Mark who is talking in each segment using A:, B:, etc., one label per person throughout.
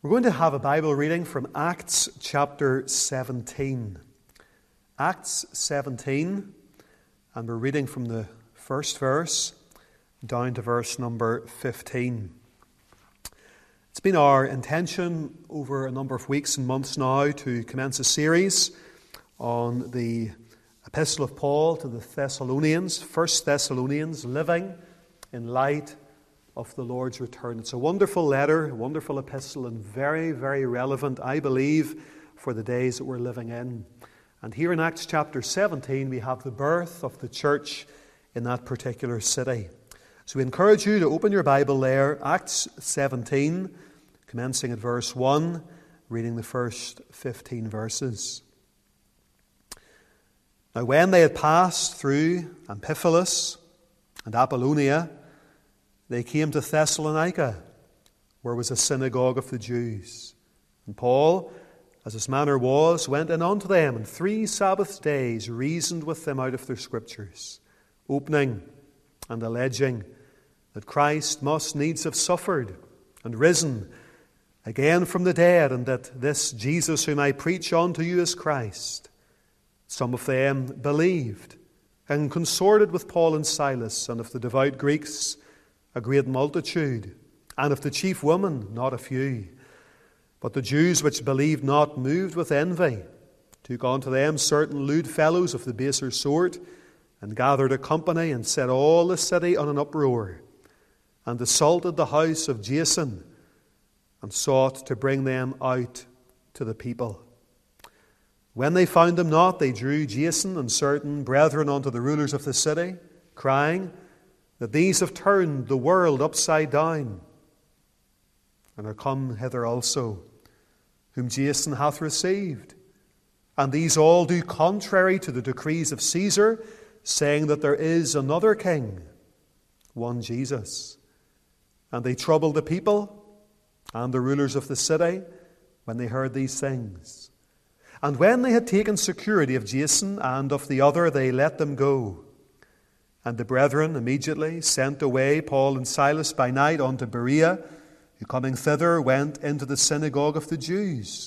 A: We're going to have a Bible reading from Acts chapter 17. Acts 17, and we're reading from the first verse down to verse number 15. It's been our intention over a number of weeks and months now to commence a series on the Epistle of Paul to the Thessalonians, 1 Thessalonians, living in light of the Lord's return. It's a wonderful letter, a wonderful epistle, and very, very relevant, I believe, for the days that we're living in. And here in Acts chapter 17, we have the birth of the church in that particular city. So we encourage you to open your Bible there, Acts 17, commencing at verse 1, reading the first 15 verses. Now when they had passed through Amphipolis and Apollonia, they came to Thessalonica, where was a synagogue of the Jews. And Paul, as his manner was, went in unto them, and 3 Sabbath days reasoned with them out of their scriptures, opening and alleging that Christ must needs have suffered and risen again from the dead, and that this Jesus whom I preach unto you is Christ. Some of them believed, and consorted with Paul and Silas, and of the devout Greeks a great multitude, and of the chief women not a few. But the Jews which believed not, moved with envy, took unto them certain lewd fellows of the baser sort, and gathered a company, and set all the city on an uproar, and assaulted the house of Jason, and sought to bring them out to the people. When they found them not, they drew Jason and certain brethren unto the rulers of the city, crying that these have turned the world upside down, and are come hither also, whom Jason hath received. And these all do contrary to the decrees of Caesar, saying that there is another king, one Jesus. And they troubled the people and the rulers of the city when they heard these things. And when they had taken security of Jason and of the other, they let them go. And the brethren immediately sent away Paul and Silas by night unto Berea, who coming thither went into the synagogue of the Jews.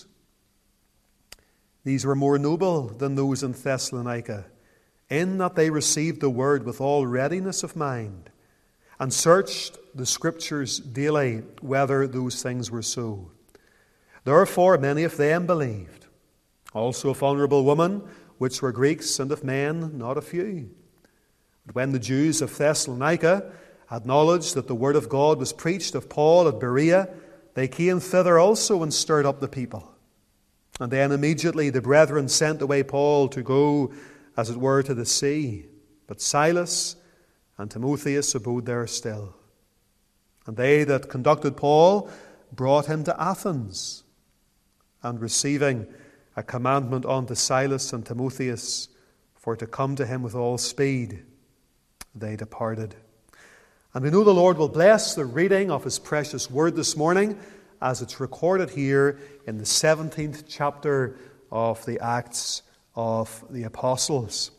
A: These were more noble than those in Thessalonica, in that they received the word with all readiness of mind, and searched the Scriptures daily whether those things were so. Therefore many of them believed, also of honourable women, which were Greeks, and of men not a few. But when the Jews of Thessalonica had knowledge that the word of God was preached of Paul at Berea, they came thither also and stirred up the people. And then immediately the brethren sent away Paul to go, as it were, to the sea. But Silas and Timotheus abode there still. And they that conducted Paul brought him to Athens. And receiving a commandment unto Silas and Timotheus for to come to him with all speed, they departed. And we know the Lord will bless the reading of His precious word this morning as it's recorded here in the 17th chapter of the Acts of the Apostles.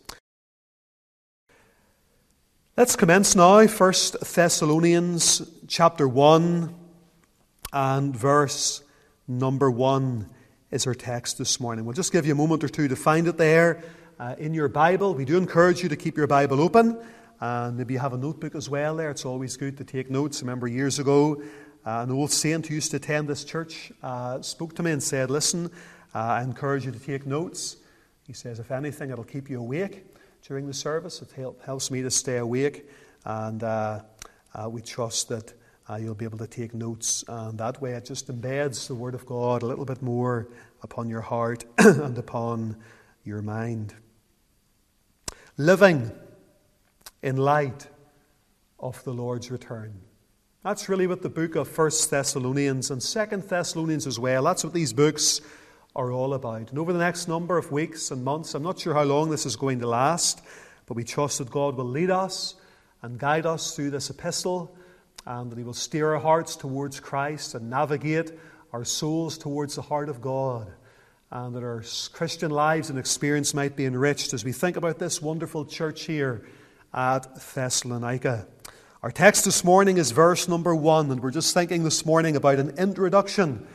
A: Let's commence now. 1 Thessalonians chapter 1 and verse number 1 is our text this morning. We'll just give you a moment or two to find it there in your Bible. We do encourage you to keep your Bible open. And maybe you have a notebook as well there. It's always good to take notes. I remember years ago, an old saint who used to attend this church spoke to me and said, listen, I encourage you to take notes. He says, if anything, it'll keep you awake during the service. It helps me to stay awake. And we trust that you'll be able to take notes. And that way it just embeds the Word of God a little bit more upon your heart and upon your mind. Living in light of the Lord's return. That's really what the book of 1 Thessalonians and 2 Thessalonians as well, that's what these books are all about. And over the next number of weeks and months, I'm not sure how long this is going to last, but we trust that God will lead us and guide us through this epistle, and that He will steer our hearts towards Christ and navigate our souls towards the heart of God, and that our Christian lives and experience might be enriched as we think about this wonderful church here at Thessalonica. Our text this morning is verse number 1, and we're just thinking this morning about an introduction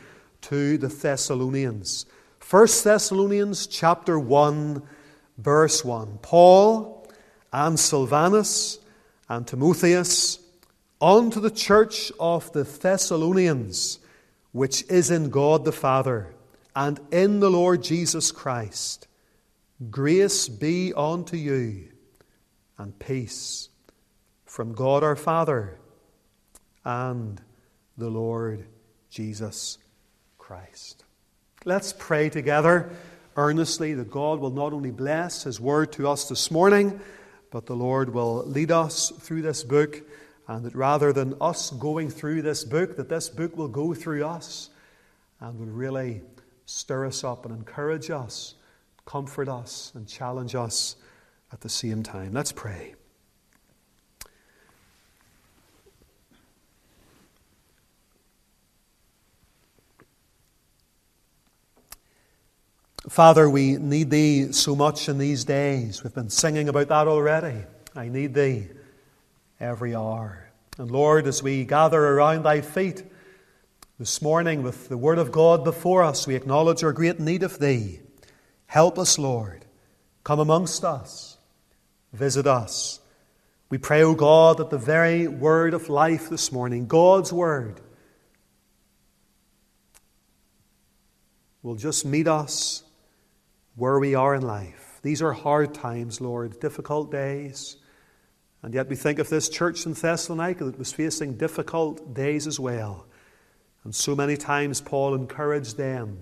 A: to the Thessalonians. 1 Thessalonians chapter 1, verse 1. Paul and Silvanus and Timotheus, unto the church of the Thessalonians, which is in God the Father, and in the Lord Jesus Christ, grace be unto you, and peace from God our Father and the Lord Jesus Christ. Let's pray together earnestly that God will not only bless His word to us this morning, but the Lord will lead us through this book, and that rather than us going through this book, that this book will go through us and will really stir us up and encourage us, comfort us and challenge us at the same time. Let's pray. Father, we need Thee so much in these days. We've been singing about that already. I need Thee every hour. And Lord, as we gather around Thy feet this morning with the Word of God before us, we acknowledge our great need of Thee. Help us, Lord. Come amongst us. Visit us. We pray, O God, that the very word of life this morning, God's Word, will just meet us where we are in life. These are hard times, Lord, difficult days. And yet we think of this church in Thessalonica that was facing difficult days as well. And so many times Paul encouraged them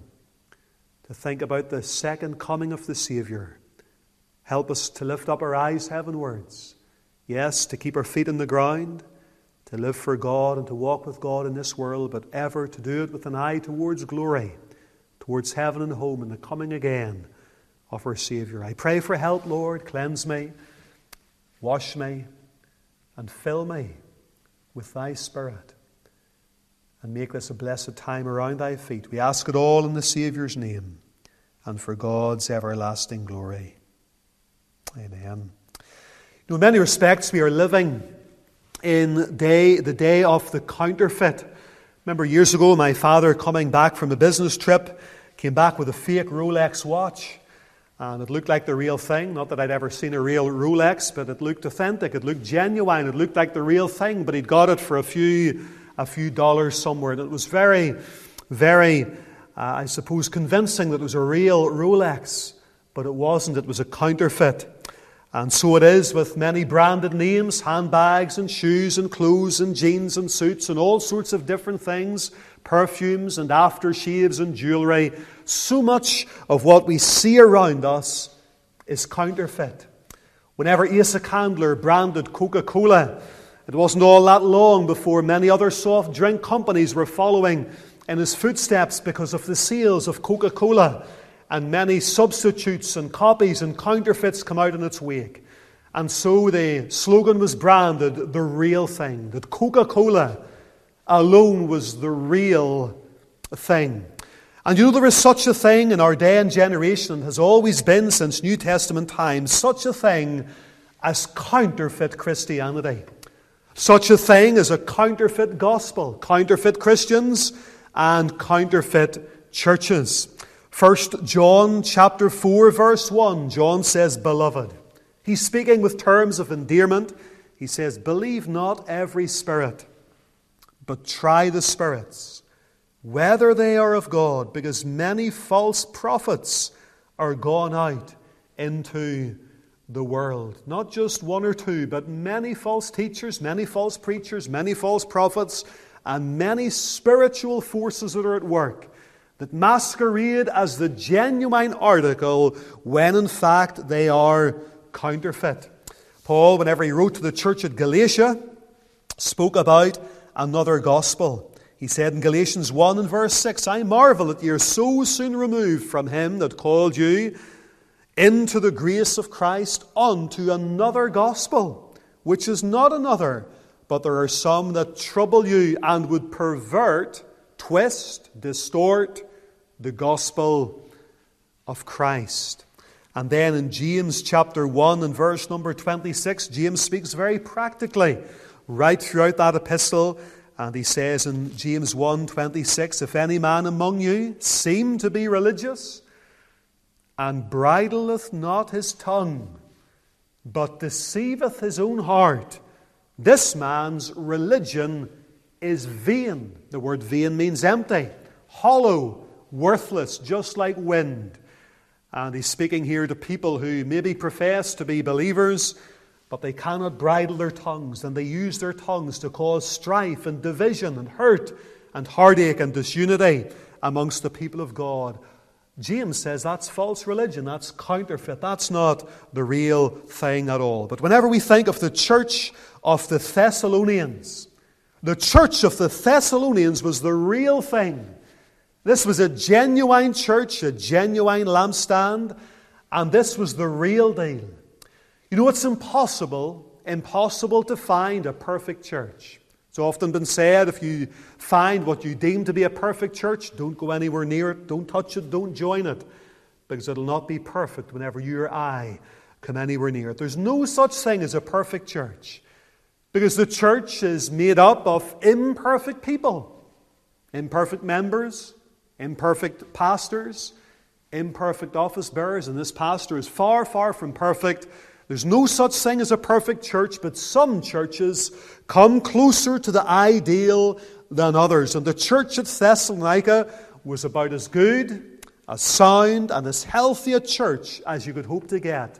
A: to think about the second coming of the Saviour. Help us to lift up our eyes heavenwards. Yes, to keep our feet on the ground, to live for God and to walk with God in this world, but ever to do it with an eye towards glory, towards heaven and home and the coming again of our Saviour. I pray for help, Lord. Cleanse me, wash me, and fill me with Thy Spirit. And make this a blessed time around Thy feet. We ask it all in the Saviour's name and for God's everlasting glory. Amen. In many respects, we are living in the day of the counterfeit. Remember years ago, my father, coming back from a business trip, came back with a fake Rolex watch. And it looked like the real thing. Not that I'd ever seen a real Rolex, but it looked authentic. It looked genuine. It looked like the real thing. But he'd got it for a few dollars somewhere. And it was very, very, I suppose, convincing that it was a real Rolex. But it wasn't. It was a counterfeit. And so it is with many branded names, handbags and shoes and clothes and jeans and suits and all sorts of different things, perfumes and aftershaves and jewellery. So much of what we see around us is counterfeit. Whenever Asa Candler branded Coca-Cola, it wasn't all that long before many other soft drink companies were following in his footsteps because of the sales of Coca-Cola. And many substitutes and copies and counterfeits come out in its wake. And so the slogan was branded the real thing, that Coca-Cola alone was the real thing. And you know, there is such a thing in our day and generation, and has always been since New Testament times, such a thing as counterfeit Christianity. Such a thing as a counterfeit gospel, counterfeit Christians and counterfeit churches. 1 John chapter 4 verse 1, John says, Beloved. He's speaking with terms of endearment. He says, Believe not every spirit, but try the spirits, whether they are of God, because many false prophets are gone out into the world. Not just one or two, but many false teachers, many false preachers, many false prophets, and many spiritual forces that are at work that masquerade as the genuine article when in fact they are counterfeit. Paul, whenever he wrote to the church at Galatia, spoke about another gospel. He said in Galatians 1 and verse 6, I marvel that ye are so soon removed from him that called you into the grace of Christ unto another gospel, which is not another, but there are some that trouble you and would pervert, twist, distort the gospel of Christ. And then in James chapter 1 and verse number 26, James speaks very practically right throughout that epistle And he says in James 1:26, if any man among you seem to be religious, and bridleth not his tongue, but deceiveth his own heart, this man's religion is vain. The word vain means empty, hollow, worthless, just like wind. And he's speaking here to people who maybe profess to be believers, but they cannot bridle their tongues, and they use their tongues to cause strife and division and hurt and heartache and disunity amongst the people of God. James says that's false religion, that's counterfeit, that's not the real thing at all. But whenever we think of the church of the Thessalonians, the church of the Thessalonians was the real thing. This was a genuine church, a genuine lampstand, and this was the real deal. You know, it's impossible to find a perfect church. It's often been said, if you find what you deem to be a perfect church, don't go anywhere near it, don't touch it, don't join it, because it'll not be perfect whenever you or I come anywhere near it. There's no such thing as a perfect church, because the church is made up of imperfect people, imperfect members, imperfect pastors, imperfect office bearers, and this pastor is far, far from perfect. There's no such thing as a perfect church, but some churches come closer to the ideal than others. And the church at Thessalonica was about as good, as sound, and as healthy a church as you could hope to get,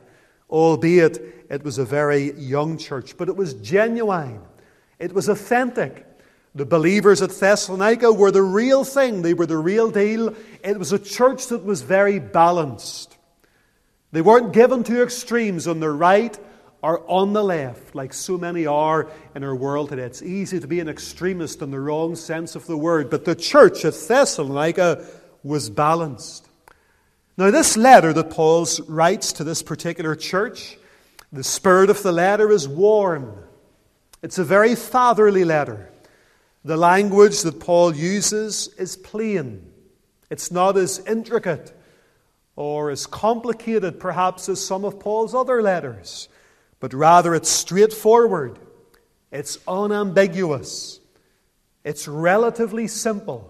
A: albeit it was a very young church. But it was genuine. It was authentic. The believers at Thessalonica were the real thing. They were the real deal. It was a church that was very balanced. They weren't given to extremes on the right or on the left, like so many are in our world today. It's easy to be an extremist in the wrong sense of the word, but the church at Thessalonica was balanced. Now, this letter that Paul writes to this particular church, the spirit of the letter is warm. It's a very fatherly letter. The language that Paul uses is plain. It's not as intricate or as complicated, perhaps, as some of Paul's other letters, but rather it's straightforward, it's unambiguous, it's relatively simple,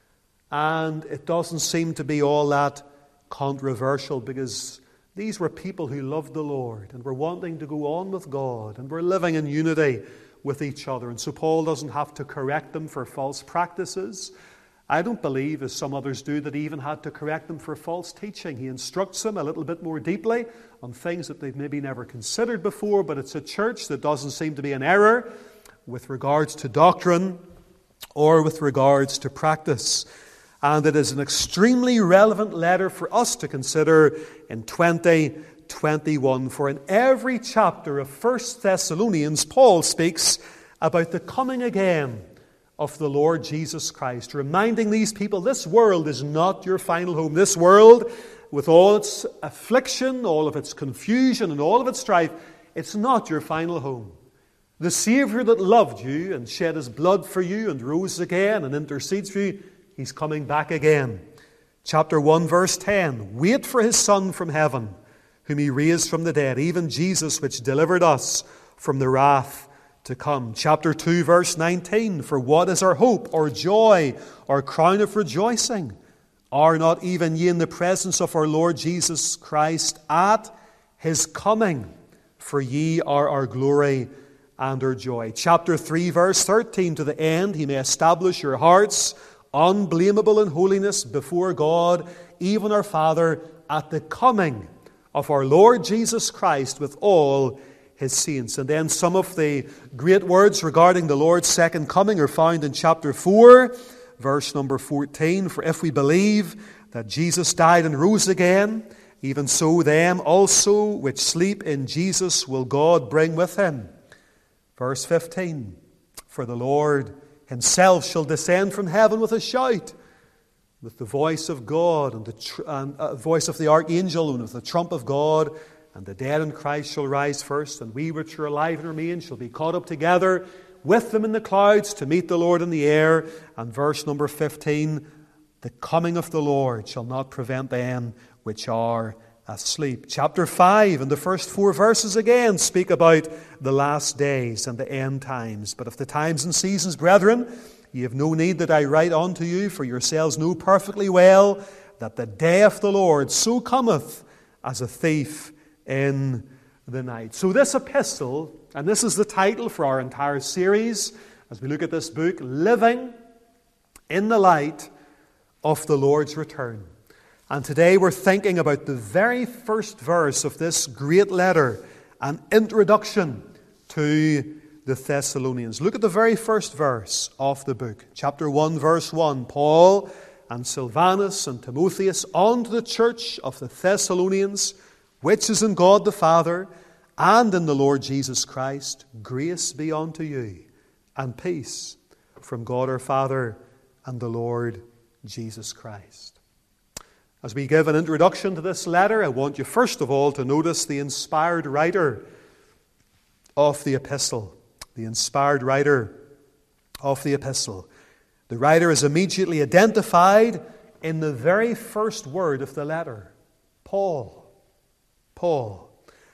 A: and it doesn't seem to be all that controversial, because these were people who loved the Lord and were wanting to go on with God and were living in unity with each other. And so Paul doesn't have to correct them for false practices. I don't believe, as some others do, that he even had to correct them for false teaching. He instructs them a little bit more deeply on things that they've maybe never considered before, but it's a church that doesn't seem to be in error with regards to doctrine or with regards to practice. And it is an extremely relevant letter for us to consider in 2021. For in every chapter of 1 Thessalonians, Paul speaks about the coming again of the Lord Jesus Christ, reminding these people this world is not your final home. This world, with all its affliction, all of its confusion, and all of its strife, it's not your final home. The Savior that loved you and shed his blood for you and rose again and intercedes for you, he's coming back again. Chapter 1, verse 10, wait for his Son from heaven, whom he raised from the dead, even Jesus, which delivered us from the wrath to come. Chapter 2, verse 19, for what is our hope, or joy, or crown of rejoicing? Are not even ye in the presence of our Lord Jesus Christ at his coming? For ye are our glory and our joy. Chapter 3, verse 13, to the end he may establish your hearts unblameable in holiness before God, even our Father, at the coming of our Lord Jesus Christ with all his saints. And then some of the great words regarding the Lord's second coming are found in chapter 4, verse number 14. For if we believe that Jesus died and rose again, even so them also which sleep in Jesus will God bring with him. Verse 15. For the Lord himself shall descend from heaven with a shout, with the voice of God and the voice of the archangel, and with the trump of God, and the dead in Christ shall rise first, and we which are alive and remain shall be caught up together with them in the clouds to meet the Lord in the air. And verse number 15, the coming of the Lord shall not prevent them which are asleep. Chapter 5 and the first 4 verses again speak about the last days and the end times. But of the times and seasons, brethren, ye have no need that I write unto you, for yourselves know perfectly well that the day of the Lord so cometh as a thief in the night. So this epistle, and this is the title for our entire series as we look at this book, Living in the Light of the Lord's Return. And today we're thinking about the very first verse of this great letter, an introduction to the Thessalonians. Look at the very first verse of the book. Chapter 1, verse 1. Paul and Silvanus and Timotheus unto the church of the Thessalonians, which is in God the Father and in the Lord Jesus Christ, grace be unto you, and peace from God our Father and the Lord Jesus Christ. As we give an introduction to this letter, I want you first of all to notice the inspired writer of the epistle. The inspired writer of the epistle. The writer is immediately identified in the very first word of the letter. Paul. Paul.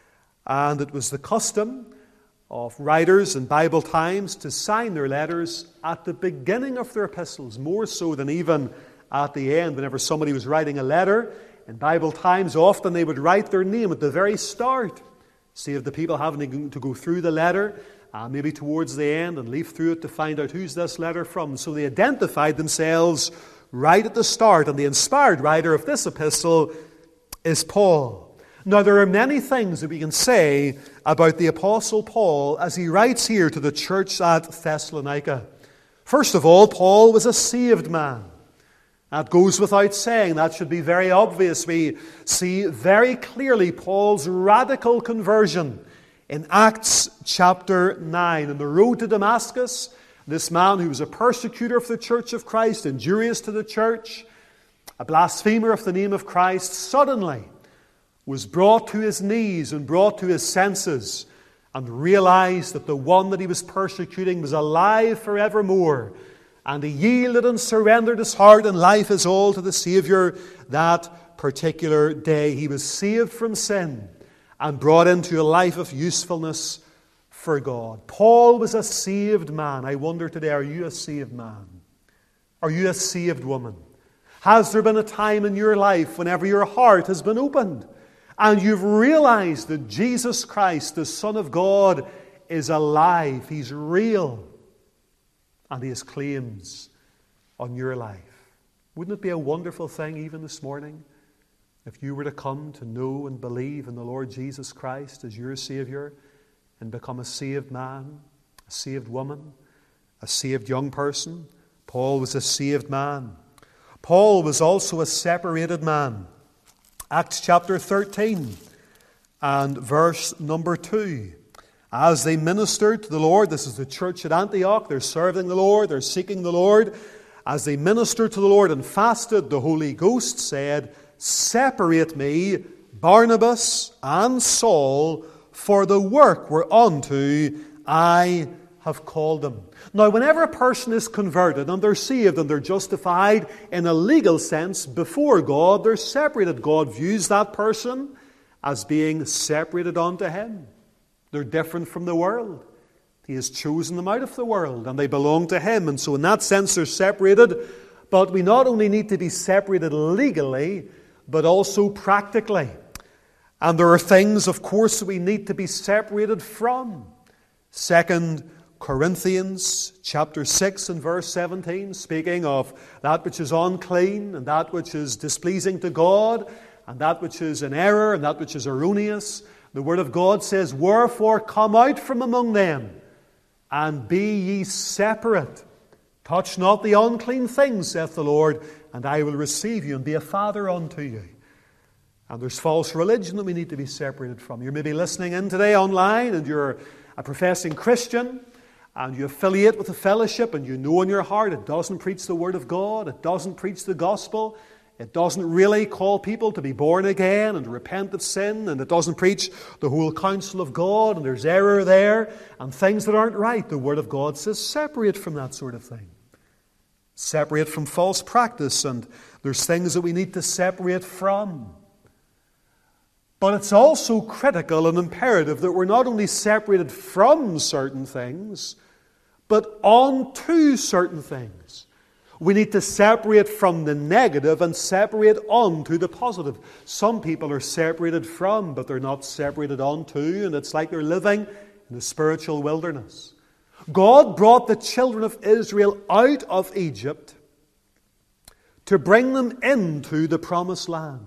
A: And it was the custom of writers in Bible times to sign their letters at the beginning of their epistles, more so than even at the end. Whenever somebody was writing a letter, in Bible times, often they would write their name at the very start. Save the people having to go through the letter, maybe towards the end, and leaf through it to find out who's this letter from. So they identified themselves right at the start, and the inspired writer of this epistle is Paul. Now, there are many things that we can say about the Apostle Paul as he writes here to the church at Thessalonica. First of all, Paul was a saved man. That goes without saying. That should be very obvious. We see very clearly Paul's radical conversion in Acts chapter 9. On the road to Damascus, this man who was a persecutor of the church of Christ, injurious to the church, a blasphemer of the name of Christ, suddenly was brought to his knees and brought to his senses and realized that the one that he was persecuting was alive forevermore. And he yielded and surrendered his heart and life his all to the Savior that particular day. He was saved from sin and brought into a life of usefulness for God. Paul was a saved man. I wonder today, are you a saved man? Are you a saved woman? Has there been a time in your life whenever your heart has been opened and you've realized that Jesus Christ, the Son of God, is alive? He's real. And He has claims on your life. Wouldn't it be a wonderful thing even this morning if you were to come to know and believe in the Lord Jesus Christ as your Savior and become a saved man, a saved woman, a saved young person? Paul was a saved man. Paul was also a separated man. Acts chapter 13 and verse number 2. As they ministered to the Lord, this is the church at Antioch, they're serving the Lord, they're seeking the Lord. As they ministered to the Lord and fasted, the Holy Ghost said, separate me, Barnabas and Saul, for the work whereunto I have called them. Now, whenever a person is converted and they're saved and they're justified in a legal sense before God, they're separated. God views that person as being separated unto Him. They're different from the world. He has chosen them out of the world and they belong to Him. And so in that sense they're separated. But we not only need to be separated legally, but also practically. And there are things, of course, that we need to be separated from. 2 Corinthians chapter 6 and verse 17, speaking of that which is unclean and that which is displeasing to God and that which is in error and that which is erroneous. The Word of God says, wherefore come out from among them, and be ye separate. Touch not the unclean things, saith the Lord, and I will receive you and be a father unto you. And there's false religion that we need to be separated from. You're maybe listening in today online, and you're a professing Christian, and you affiliate with a fellowship, and you know in your heart it doesn't preach the Word of God, it doesn't preach the gospel, it doesn't really call people to be born again and to repent of sin, and it doesn't preach the whole counsel of God, and there's error there, and things that aren't right. The Word of God says separate from that sort of thing. Separate from false practice, and there's things that we need to separate from. But it's also critical and imperative that we're not only separated from certain things, but onto certain things. We need to separate from the negative and separate onto the positive. Some people are separated from, but they're not separated onto, and it's like they're living in a spiritual wilderness. God brought the children of Israel out of Egypt to bring them into the promised land.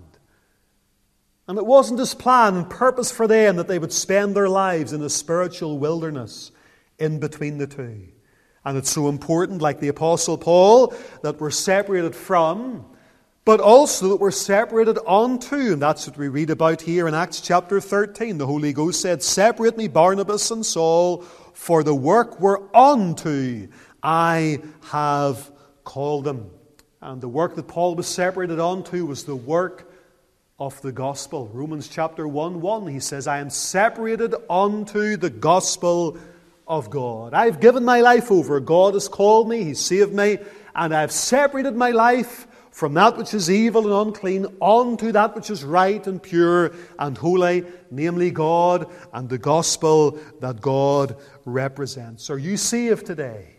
A: And it wasn't His plan and purpose for them that they would spend their lives in a spiritual wilderness in between the two. And it's so important, like the Apostle Paul, that we're separated from, but also that we're separated onto. And that's what we read about here in Acts chapter 13. The Holy Ghost said, "Separate me, Barnabas and Saul, for the work whereunto I have called them." And the work that Paul was separated onto was the work of the gospel. Romans chapter 1:1, he says, "I am separated unto the gospel of God." I've given my life over. God has called me, He's saved me, and I've separated my life from that which is evil and unclean onto that which is right and pure and holy, namely God and the gospel that God represents. Are you saved today?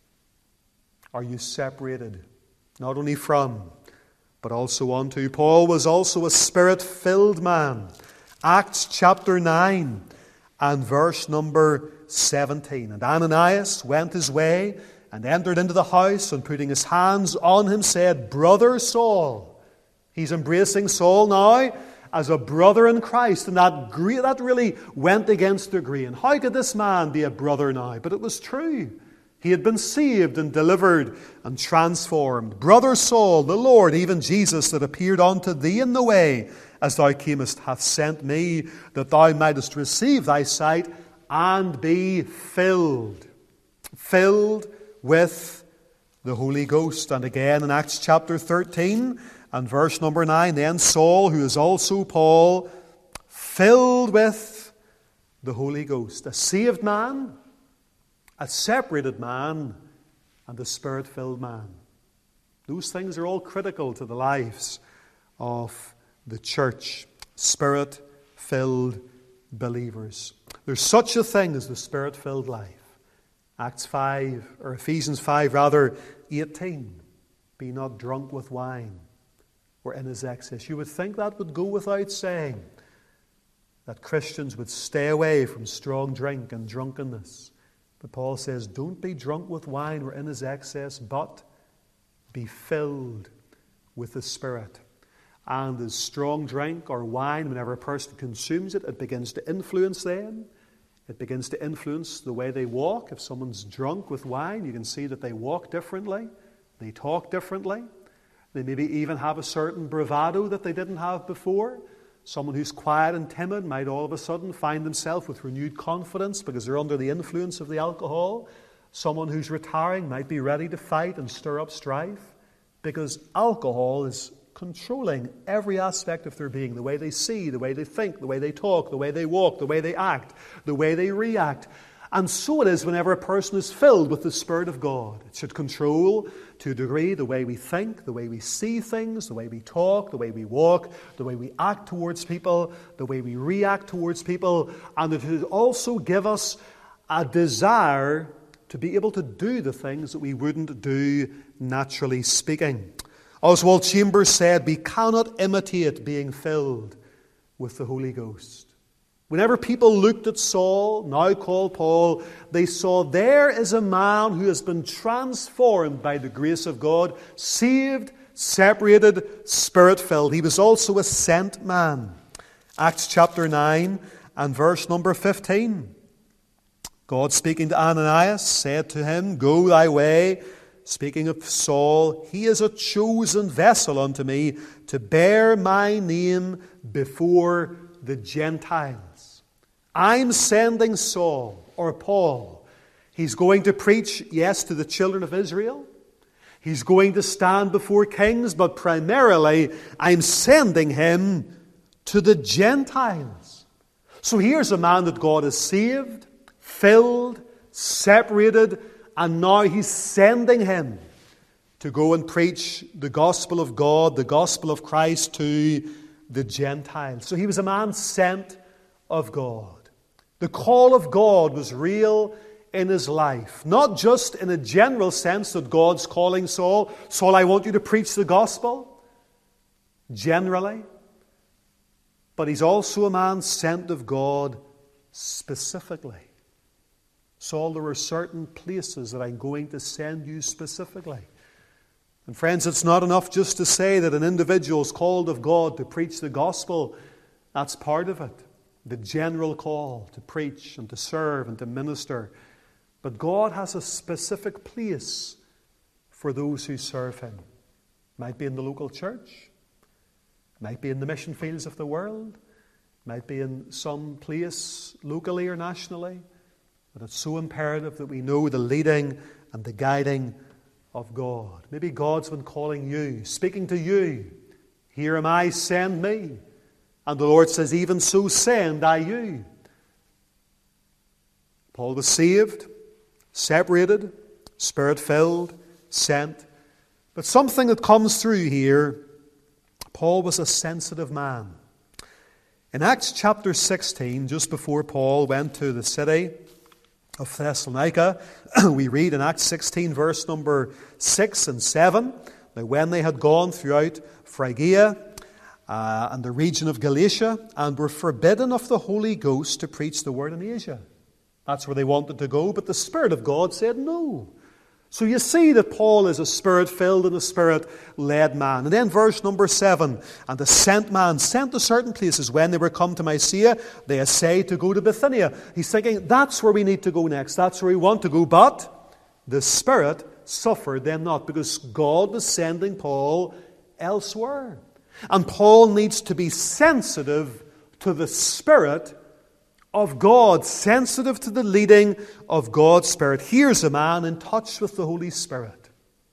A: Are you separated not only from, but also unto? Paul was also a Spirit-filled man. Acts chapter 9 and verse number 17. "And Ananias went his way and entered into the house, and putting his hands on him said, Brother Saul." He's embracing Saul now as a brother in Christ, and that really went against the grain. How could this man be a brother now? But it was true. He had been saved and delivered and transformed. "Brother Saul, the Lord, even Jesus, that appeared unto thee in the way as thou camest, hath sent me, that thou mightest receive thy sight and be filled with the Holy Ghost." And again in Acts chapter 13 and verse number 9, "Then Saul, who is also Paul, filled with the Holy Ghost." A saved man, a separated man, and a Spirit-filled man. Those things are all critical to the lives of the church. Spirit-filled believers. There's such a thing as the Spirit-filled life. Ephesians 5:18. "Be not drunk with wine, or in his excess." You would think that would go without saying, that Christians would stay away from strong drink and drunkenness. But Paul says, don't be drunk with wine or in his excess, but be filled with the Spirit. And as strong drink or wine, whenever a person consumes it, it begins to influence them. It begins to influence the way they walk. If someone's drunk with wine, you can see that they walk differently. They talk differently. They maybe even have a certain bravado that they didn't have before. Someone who's quiet and timid might all of a sudden find themselves with renewed confidence because they're under the influence of the alcohol. Someone who's retiring might be ready to fight and stir up strife because alcohol is controlling every aspect of their being, the way they see, the way they think, the way they talk, the way they walk, the way they act, the way they react. And so it is whenever a person is filled with the Spirit of God. It should control, to a degree, the way we think, the way we see things, the way we talk, the way we walk, the way we act towards people, the way we react towards people. And it should also give us a desire to be able to do the things that we wouldn't do naturally speaking. Oswald Chambers said, "We cannot imitate being filled with the Holy Ghost." Whenever people looked at Saul, now called Paul, they saw there is a man who has been transformed by the grace of God, saved, separated, Spirit-filled. He was also a sent man. Acts chapter 9 and verse number 15. God, speaking to Ananias, said to him, "Go thy way." Speaking of Saul, "He is a chosen vessel unto me to bear my name before the Gentiles." I'm sending Saul, or Paul. He's going to preach, yes, to the children of Israel. He's going to stand before kings, but primarily I'm sending him to the Gentiles. So here's a man that God has saved, filled, separated, and now He's sending him to go and preach the gospel of God, the gospel of Christ to the Gentiles. So he was a man sent of God. The call of God was real in his life. Not just in a general sense that God's calling Saul, Saul, I want you to preach the gospel, generally. But he's also a man sent of God specifically. Saul, there are certain places that I'm going to send you specifically. And friends, it's not enough just to say that an individual is called of God to preach the gospel. That's part of it. The general call to preach and to serve and to minister. But God has a specific place for those who serve Him. It might be in the local church. It might be in the mission fields of the world. It might be in some place locally or nationally. But it's so imperative that we know the leading and the guiding of God. Maybe God's been calling you, speaking to you. Here am I, send me. And the Lord says, even so send I you. Paul was saved, separated, Spirit-filled, sent. But something that comes through here, Paul was a sensitive man. In Acts chapter 16, just before Paul went to the city of Thessalonica, we read in Acts 16, verse number 6 and 7, now when they had gone throughout Phrygia and the region of Galatia, and were forbidden of the Holy Ghost to preach the word in Asia. That's where they wanted to go, but the Spirit of God said no. So you see that Paul is a Spirit-filled and a Spirit-led man. And then verse number 7, and the sent man sent to certain places. When they were come to Mysia, they essayed to go to Bithynia. He's thinking, that's where we need to go next. That's where we want to go. But the Spirit suffered them not, because God was sending Paul elsewhere. And Paul needs to be sensitive to the Spirit of God, sensitive to the leading of God's Spirit. Here's a man in touch with the Holy Spirit.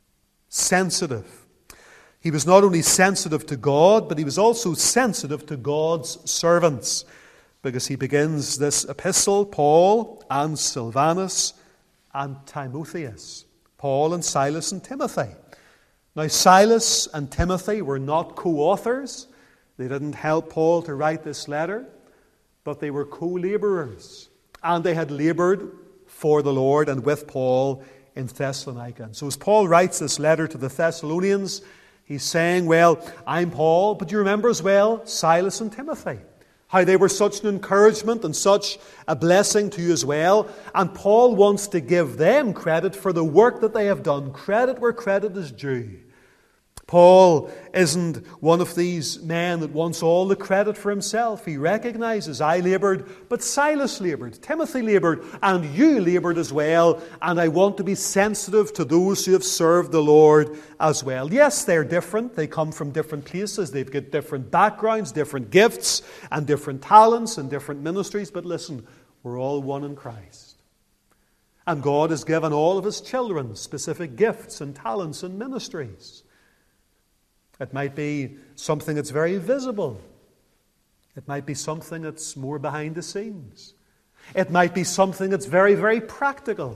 A: Sensitive. He was not only sensitive to God, but he was also sensitive to God's servants. Because he begins this epistle, Paul and Silvanus and Timotheus. Paul and Silas and Timothy. Now, Silas and Timothy were not co-authors. They didn't help Paul to write this letter. But they were co-laborers, and they had labored for the Lord and with Paul in Thessalonica. And so as Paul writes this letter to the Thessalonians, he's saying, well, I'm Paul, but you remember as well Silas and Timothy, how they were such an encouragement and such a blessing to you as well. And Paul wants to give them credit for the work that they have done, credit where credit is due. Paul isn't one of these men that wants all the credit for himself. He recognizes, I labored, but Silas labored, Timothy labored, and you labored as well. And I want to be sensitive to those who have served the Lord as well. Yes, they're different. They come from different places. They've got different backgrounds, different gifts, and different talents, and different ministries. But listen, we're all one in Christ. And God has given all of His children specific gifts and talents and ministries. It might be something that's very visible. It might be something that's more behind the scenes. It might be something that's very, very practical.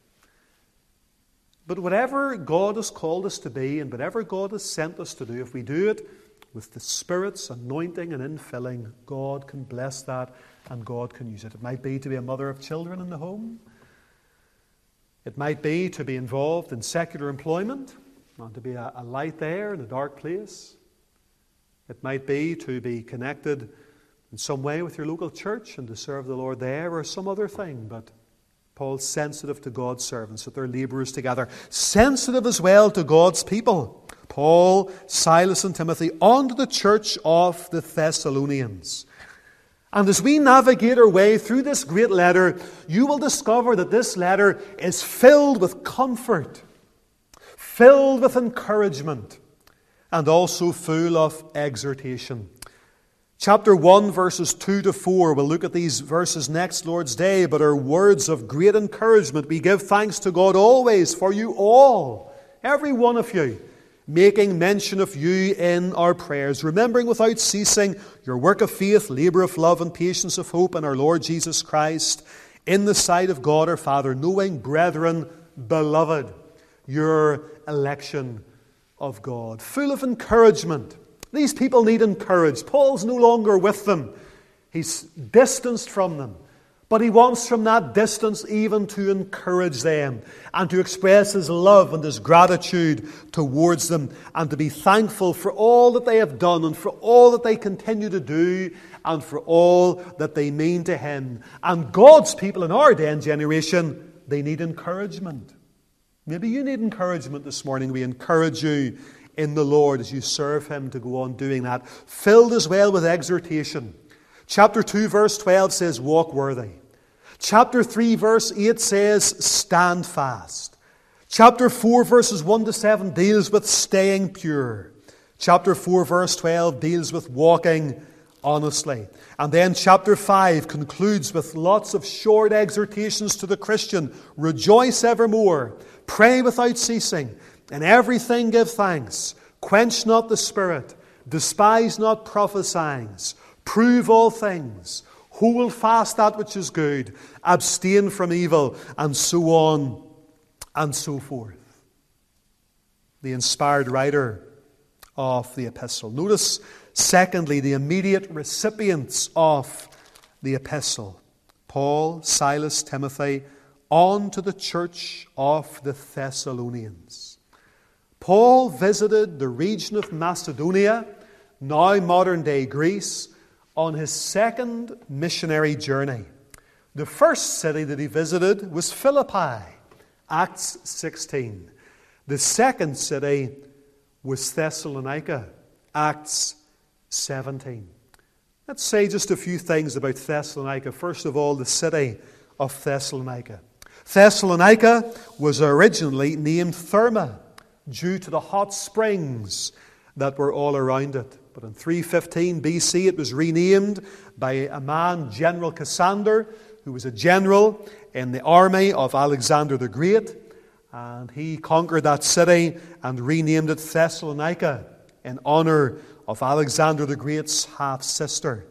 A: But whatever God has called us to be and whatever God has sent us to do, if we do it with the Spirit's anointing and infilling, God can bless that and God can use it. It might be to be a mother of children in the home. It might be to be involved in secular employment. And to be a light there in a dark place. It might be to be connected in some way with your local church and to serve the Lord there, or some other thing. But Paul's sensitive to God's servants, that they're laborers together. Sensitive as well to God's people. Paul, Silas and Timothy, onto the church of the Thessalonians. And as we navigate our way through this great letter, you will discover that this letter is filled with comfort, filled with encouragement, and also full of exhortation. Chapter 1, verses 2 to 4. We'll look at these verses next Lord's Day, but are words of great encouragement. We give thanks to God always for you all, every one of you, making mention of you in our prayers, remembering without ceasing your work of faith, labour of love, and patience of hope in our Lord Jesus Christ, in the sight of God our Father, knowing, brethren, beloved, your election of God. Full of encouragement, These people need encouraged. Paul's no longer with them. He's distanced from them. But he wants from that distance even to encourage them and to express his love and his gratitude towards them and to be thankful for all that they have done and for all that they continue to do and for all that they mean to him. And God's people in our day and generation, they need encouragement. Maybe you need encouragement this morning. We encourage you in the Lord as you serve him to go on doing that, filled as well with exhortation. Chapter 2 verse 12 says, walk worthy. Chapter 3 verse 8 says, stand fast. Chapter 4 verses 1 to 7 deals with staying pure. Chapter 4 verse 12 deals with walking honestly. And then chapter 5 concludes with lots of short exhortations to the Christian. Rejoice evermore. Pray without ceasing. In everything give thanks. Quench not the spirit. Despise not prophesying. Prove all things. Hold fast that which is good. Abstain from evil. And so on and so forth. The inspired writer of the epistle. Notice, secondly, the immediate recipients of the epistle. Paul, Silas, Timothy, on to the church of the Thessalonians. Paul visited the region of Macedonia, now modern-day Greece, on his second missionary journey. The first city that he visited was Philippi, Acts 16. The second city was Thessalonica, Acts 17. Let's say just a few things about Thessalonica. First of all, the city of Thessalonica. Thessalonica was originally named Therma due to the hot springs that were all around it. But in 315 BC it was renamed by a man, General Cassander, who was a general in the army of Alexander the Great. And he conquered that city and renamed it Thessalonica in honor of Alexander the Great's half-sister.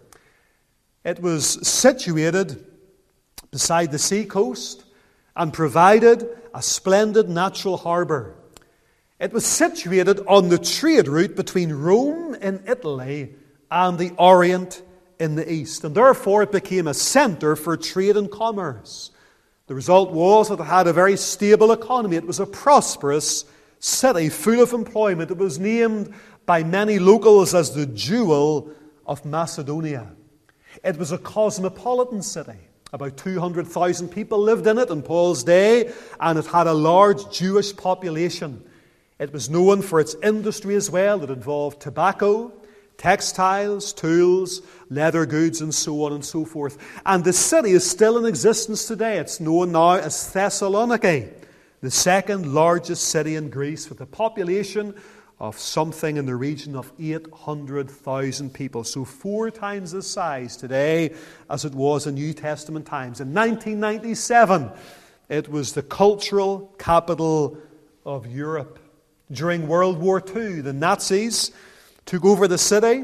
A: It was situated beside the sea coast and provided a splendid natural harbour. It was situated on the trade route between Rome in Italy and the Orient in the east. And therefore it became a centre for trade and commerce. The result was that it had a very stable economy. It was a prosperous city full of employment. It was named by many locals as the jewel of Macedonia. It was a cosmopolitan city. About 200,000 people lived in it in Paul's day, and it had a large Jewish population. It was known for its industry as well that involved tobacco, textiles, tools, leather goods, and so on and so forth. And the city is still in existence today. It's known now as Thessaloniki, the second largest city in Greece, with a population of something in the region of 800,000 people. So 4 times the size today as it was in New Testament times. In 1997, it was the cultural capital of Europe. During World War II, the Nazis took over the city.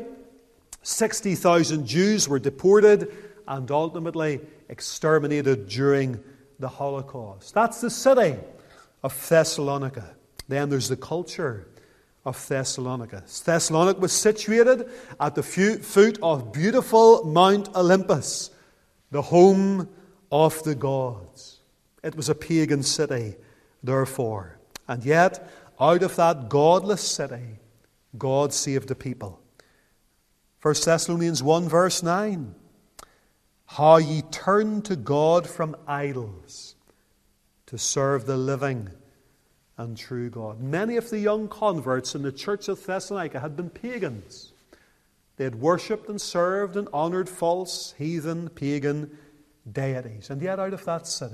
A: 60,000 Jews were deported and ultimately exterminated during the Holocaust. That's the city of Thessalonica. Then there's the culture of Thessalonica. Thessalonica was situated at the foot of beautiful Mount Olympus, the home of the gods. It was a pagan city, therefore. And yet, out of that godless city, God saved a people. 1 Thessalonians 1 verse 9. How ye turned to God from idols to serve the living and true God. Many of the young converts in the church of Thessalonica had been pagans. They had worshipped and served and honoured false, heathen, pagan deities. And yet out of that city,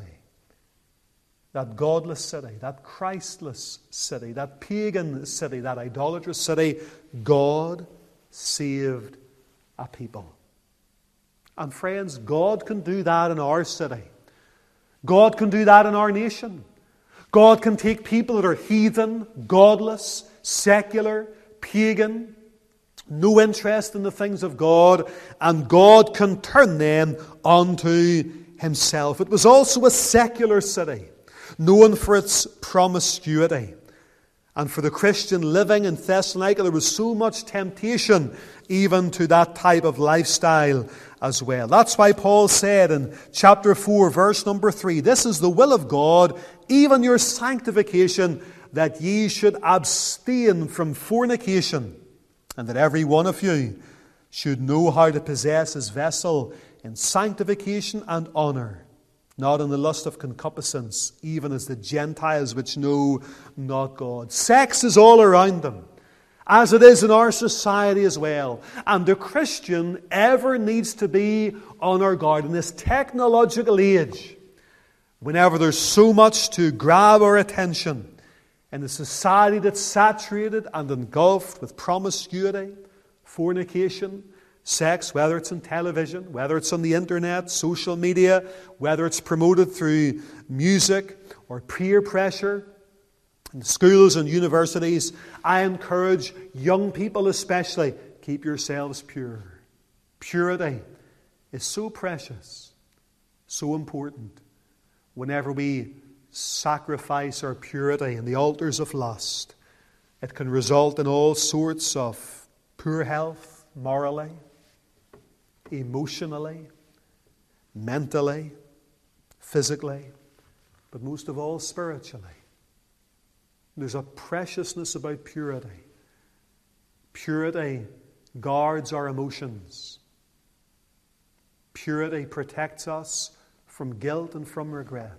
A: that godless city, that Christless city, that pagan city, that idolatrous city, God saved a people. And friends, God can do that in our city. God can do that in our nation. God can take people that are heathen, godless, secular, pagan, no interest in the things of God, and God can turn them unto Himself. It was also a secular city, known for its promiscuity. And for the Christian living in Thessalonica, there was so much temptation even to that type of lifestyle as well. That's why Paul said in chapter 4, verse number 3, "This is the will of God, even your sanctification, that ye should abstain from fornication, and that every one of you should know how to possess his vessel in sanctification and honour, not in the lust of concupiscence, even as the Gentiles which know not God." Sex is all around them, as it is in our society as well. And the Christian ever needs to be on our guard in this technological age, whenever there's so much to grab our attention in a society that's saturated and engulfed with promiscuity, fornication, sex, whether it's on television, whether it's on the internet, social media, whether it's promoted through music or peer pressure in schools and universities. I encourage young people especially, keep yourselves pure. Purity is so precious, so important. Whenever we sacrifice our purity in the altars of lust, it can result in all sorts of poor health, morally, emotionally, mentally, physically, but most of all spiritually. There's a preciousness about purity. Purity guards our emotions. Purity protects us from guilt and from regret.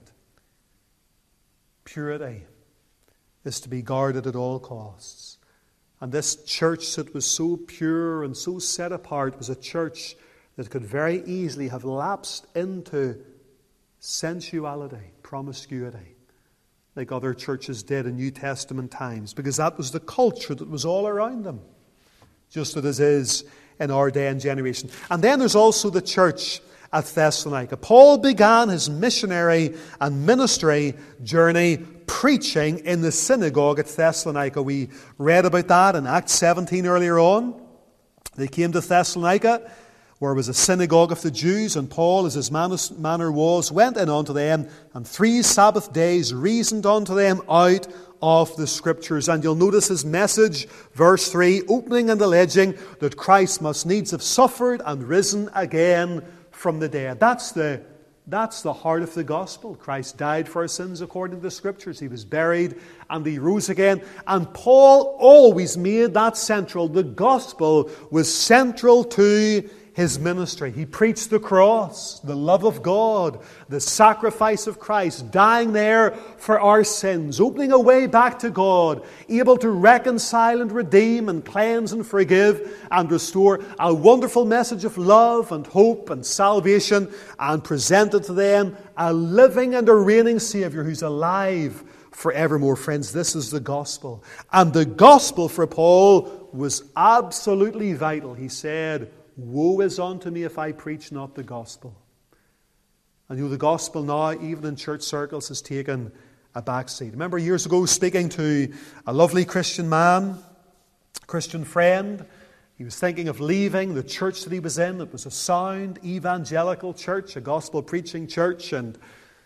A: Purity is to be guarded at all costs. And this church that was so pure and so set apart was a church that could very easily have lapsed into sensuality, promiscuity, like other churches did in New Testament times, because that was the culture that was all around them, just as it is in our day and generation. And then there's also the church at Thessalonica. Paul began his missionary and ministry journey preaching in the synagogue at Thessalonica. We read about that in Acts 17 earlier on. They came to Thessalonica, where was a synagogue of the Jews, and Paul, as his manner was, went in unto them, and 3 Sabbath days reasoned unto them out of the Scriptures. And you'll notice his message, verse 3, opening and alleging that Christ must needs have suffered and risen again from the dead. That's the heart of the gospel. Christ died for our sins according to the Scriptures. He was buried and he rose again. And Paul always made that central. The gospel was central to his ministry. He preached the cross, the love of God, the sacrifice of Christ, dying there for our sins, opening a way back to God, able to reconcile and redeem and cleanse and forgive and restore. A wonderful message of love and hope and salvation, and presented to them a living and a reigning Savior who's alive forevermore. Friends, this is the gospel. And the gospel for Paul was absolutely vital. He said, "Woe is unto me if I preach not the gospel." And you know, the gospel now, even in church circles, has taken a backseat. Remember years ago speaking to a lovely Christian man, Christian friend. He was thinking of leaving the church that he was in. It was a sound evangelical church, a gospel preaching church. And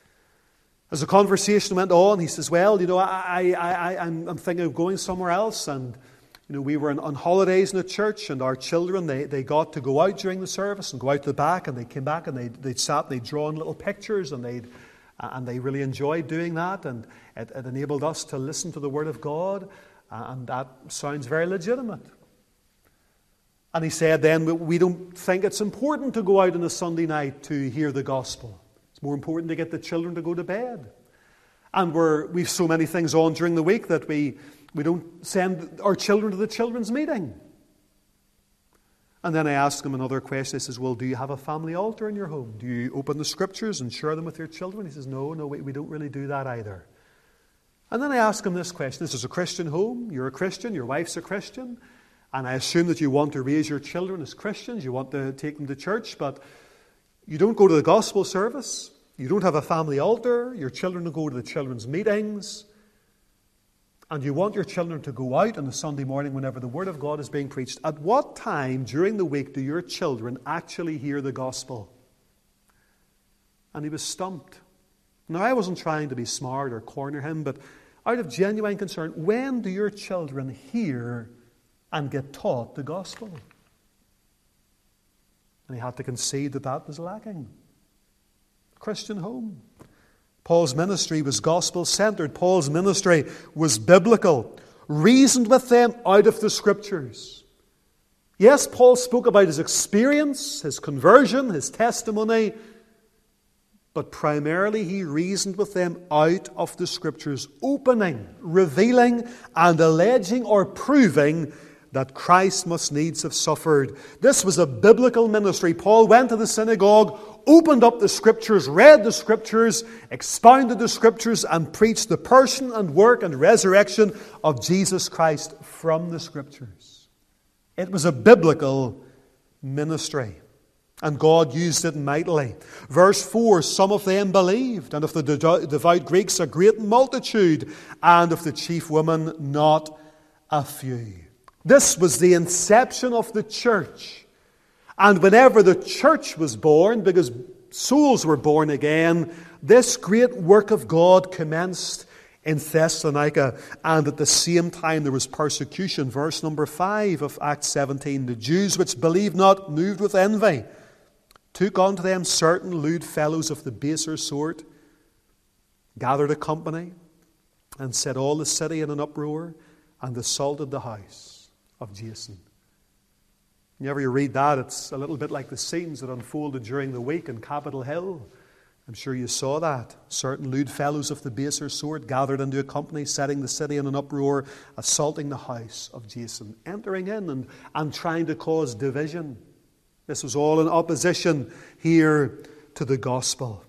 A: as the conversation went on, he says, "Well, you know, I'm thinking of going somewhere else." And you know, we were on holidays in the church, and our children, they got to go out during the service and go out to the back, and they came back and they'd sat and they'd drawn little pictures, and they really enjoyed doing that, and it enabled us to listen to the Word of God, and that sounds very legitimate. And he said then, we don't think it's important to go out on a Sunday night to hear the gospel. It's more important to get the children to go to bed. And we've so many things on during the week that we don't send our children to the children's meeting. And then I asked him another question. I says, "Well, do you have a family altar in your home? Do you open the Scriptures and share them with your children?" He says, No, we don't really do that either. And then I asked him this question. This is a Christian home. You're a Christian. Your wife's a Christian. And I assume that you want to raise your children as Christians. You want to take them to church. But you don't go to the gospel service. You don't have a family altar. Your children don't go to the children's meetings. And you want your children to go out on a Sunday morning whenever the Word of God is being preached. At what time during the week do your children actually hear the gospel? And he was stumped. Now, I wasn't trying to be smart or corner him, but out of genuine concern, when do your children hear and get taught the gospel? And he had to concede that that was lacking. Christian home. Paul's ministry was gospel-centered. Paul's ministry was biblical. Reasoned with them out of the Scriptures. Yes, Paul spoke about his experience, his conversion, his testimony, but primarily he reasoned with them out of the Scriptures, opening, revealing, and alleging or proving that Christ must needs have suffered. This was a biblical ministry. Paul went to the synagogue, opened up the Scriptures, read the Scriptures, expounded the Scriptures, and preached the person and work and resurrection of Jesus Christ from the Scriptures. It was a biblical ministry, and God used it mightily. Verse 4, some of them believed, and of the devout Greeks a great multitude, and of the chief women not a few. This was the inception of the church. And whenever the church was born, because souls were born again, this great work of God commenced in Thessalonica. And at the same time there was persecution. Verse number 5 of Acts 17. The Jews which believed not, moved with envy, took unto them certain lewd fellows of the baser sort, gathered a company, and set all the city in an uproar, and assaulted the house of Jason. Whenever you read that, it's a little bit like the scenes that unfolded during the week in Capitol Hill. I'm sure you saw that. Certain lewd fellows of the baser sort gathered into a company, setting the city in an uproar, assaulting the house of Jason, entering in and trying to cause division. This was all in opposition here to the gospel.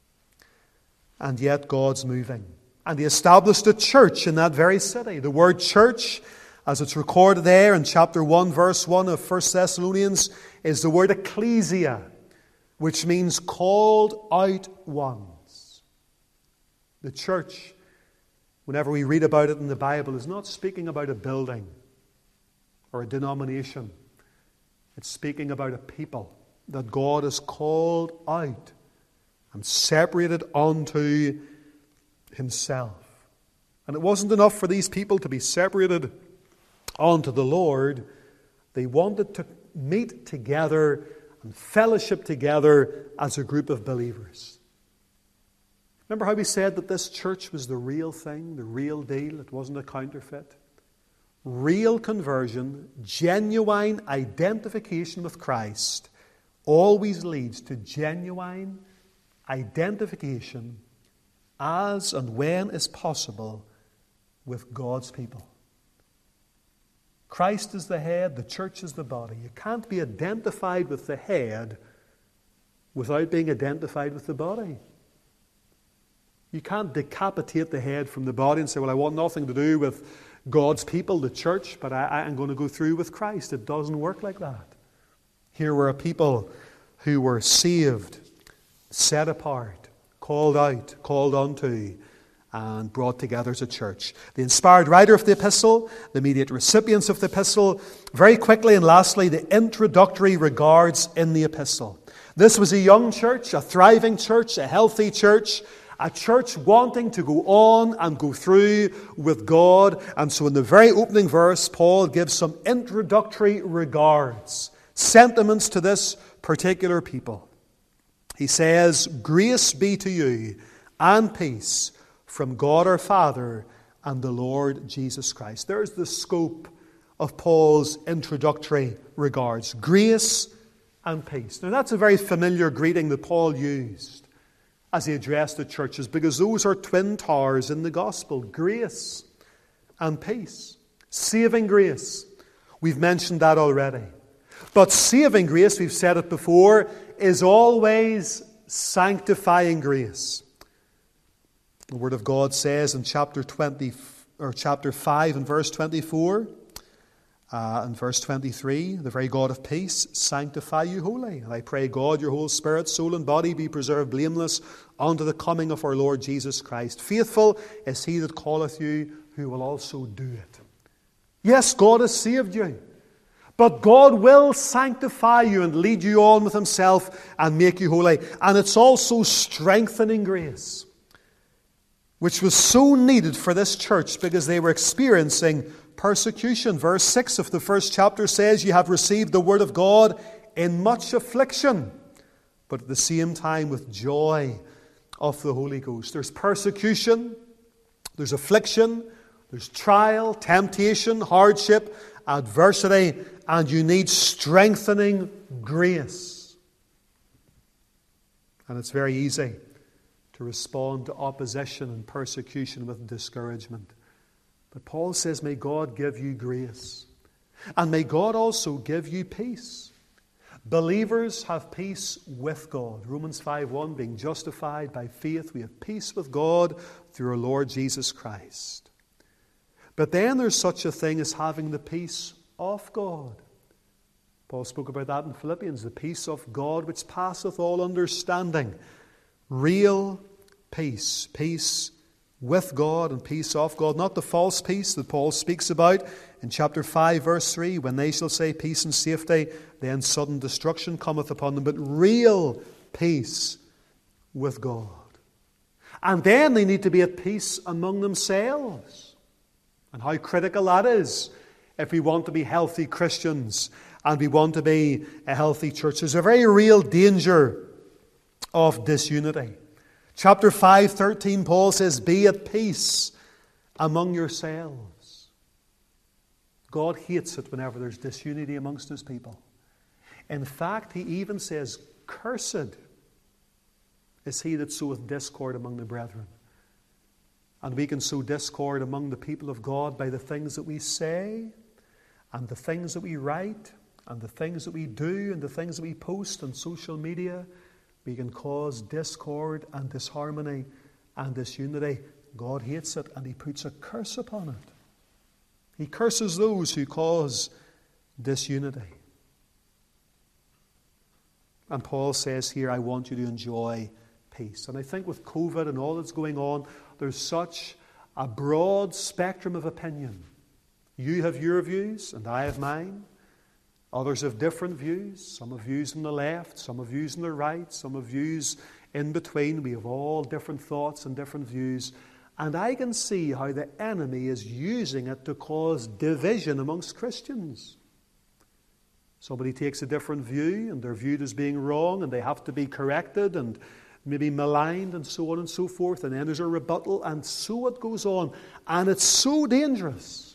A: And yet God's moving. And he established a church in that very city. The word church, as it's recorded there in chapter 1, verse 1 of 1 Thessalonians, is the word ecclesia, which means called out ones. The church, whenever we read about it in the Bible, is not speaking about a building or a denomination. It's speaking about a people that God has called out and separated unto himself. And it wasn't enough for these people to be separated unto the Lord. They wanted to meet together and fellowship together as a group of believers. Remember how we said that this church was the real thing, the real deal? It wasn't a counterfeit. Real conversion, genuine identification with Christ, always leads to genuine identification as and when is possible with God's people. Christ is the head, the church is the body. You can't be identified with the head without being identified with the body. You can't decapitate the head from the body and say, well, I want nothing to do with God's people, the church, but I'm going to go through with Christ. It doesn't work like that. Here were a people who were saved, set apart, called out, called unto, and brought together as a church. The inspired writer of the epistle, the immediate recipients of the epistle, very quickly and lastly, the introductory regards in the epistle. This was a young church, a thriving church, a healthy church, a church wanting to go on and go through with God. And so in the very opening verse, Paul gives some introductory regards, sentiments to this particular people. He says, grace be to you and peace from God our Father and the Lord Jesus Christ. There's the scope of Paul's introductory regards. Grace and peace. Now that's a very familiar greeting that Paul used as he addressed the churches, because those are twin towers in the gospel. Grace and peace. Saving grace. We've mentioned that already. But saving grace, we've said it before, is always sanctifying grace. The Word of God says in chapter 5 and verse 24, and verse 23, the very God of peace sanctify you wholly. And I pray God your whole spirit, soul and body be preserved blameless unto the coming of our Lord Jesus Christ. Faithful is he that calleth you, who will also do it. Yes, God has saved you. But God will sanctify you and lead you on with himself and make you holy. And it's also strengthening grace. which was so needed for this church because they were experiencing persecution. Verse 6 of the first chapter says, "You have received the word of God in much affliction, but at the same time with joy of the Holy Ghost." There's persecution, there's affliction, there's trial, temptation, hardship, adversity, and you need strengthening grace. And it's very easy to respond to opposition and persecution with discouragement. But Paul says, may God give you grace. And may God also give you peace. Believers have peace with God. Romans 5:1, being justified by faith, we have peace with God through our Lord Jesus Christ. But then there's such a thing as having the peace of God. Paul spoke about that in Philippians, the peace of God which passeth all understanding. Real peace. Peace with God and peace of God. Not the false peace that Paul speaks about in chapter 5 verse 3. When they shall say peace and safety, then sudden destruction cometh upon them. But real peace with God. And then they need to be at peace among themselves. And how critical that is if we want to be healthy Christians and we want to be a healthy church. There's a very real danger of disunity. Chapter 5:13, Paul says, be at peace among yourselves. God hates it whenever there's disunity amongst His people. In fact, He even says, cursed is he that soweth discord among the brethren. And we can sow discord among the people of God by the things that we say, and the things that we write, and the things that we do, and the things that we post on social media. We can cause discord and disharmony and disunity. God hates it, and He puts a curse upon it. He curses those who cause disunity. And Paul says here, I want you to enjoy peace. And I think with COVID and all that's going on, there's such a broad spectrum of opinion. You have your views, and I have mine. Others have different views. Some have views on the left, some have views on the right, some have views in between. We have all different thoughts and different views. And I can see how the enemy is using it to cause division amongst Christians. Somebody takes a different view, and they're viewed as being wrong, and they have to be corrected and maybe maligned and so on and so forth. And then there's a rebuttal, and so it goes on. And it's so dangerous.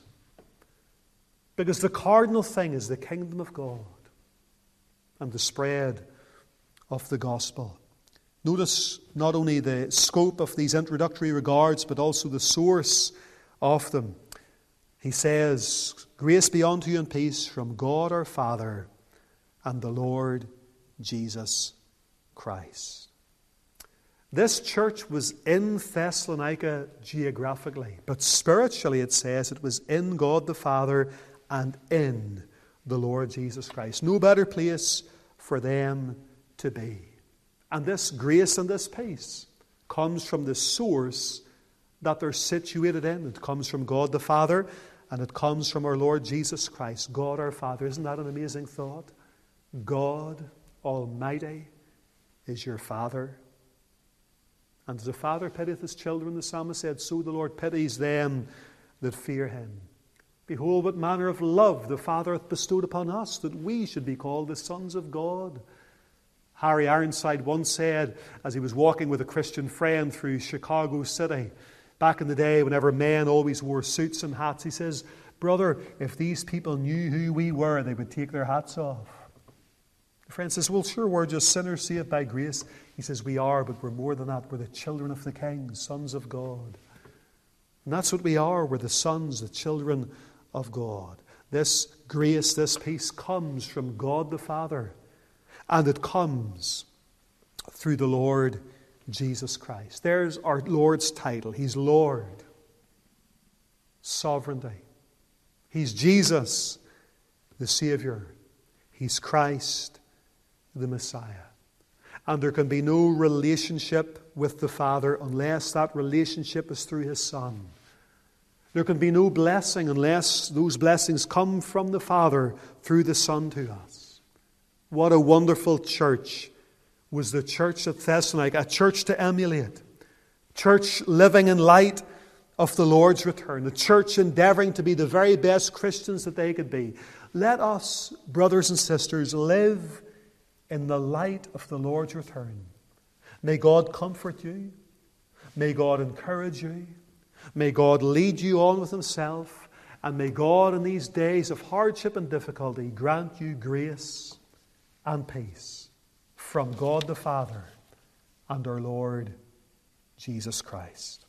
A: Because the cardinal thing is the kingdom of God and the spread of the gospel. Notice not only the scope of these introductory regards, but also the source of them. He says, grace be unto you and peace from God our Father and the Lord Jesus Christ. This church was in Thessalonica geographically, but spiritually it says it was in God the Father and in the Lord Jesus Christ. No better place for them to be. And this grace and this peace comes from the source that they're situated in. It comes from God the Father, and it comes from our Lord Jesus Christ, God our Father. Isn't that an amazing thought? God Almighty is your Father. And as a father pitieth his children, the psalmist said, so the Lord pities them that fear Him. Behold, what manner of love the Father hath bestowed upon us, that we should be called the sons of God. Harry Ironside once said, as he was walking with a Christian friend through Chicago City, back in the day whenever men always wore suits and hats, he says, brother, if these people knew who we were, they would take their hats off. The friend says, well, sure, we're just sinners saved by grace. He says, we are, but we're more than that. We're the children of the King, sons of God. And that's what we are. We're the sons, the children of God. This grace, this peace comes from God the Father, and it comes through the Lord Jesus Christ. There's our Lord's title. He's Lord. Sovereignty. He's Jesus, the Savior. He's Christ, the Messiah. And there can be no relationship with the Father unless that relationship is through His Son. There can be no blessing unless those blessings come from the Father through the Son to us. What a wonderful church was the church at Thessalonica, a church to emulate, church living in light of the Lord's return, the church endeavoring to be the very best Christians that they could be. Let us, brothers and sisters, live in the light of the Lord's return. May God comfort you. May God encourage you. May God lead you on with Himself. And may God, in these days of hardship and difficulty, grant you grace and peace from God the Father and our Lord Jesus Christ.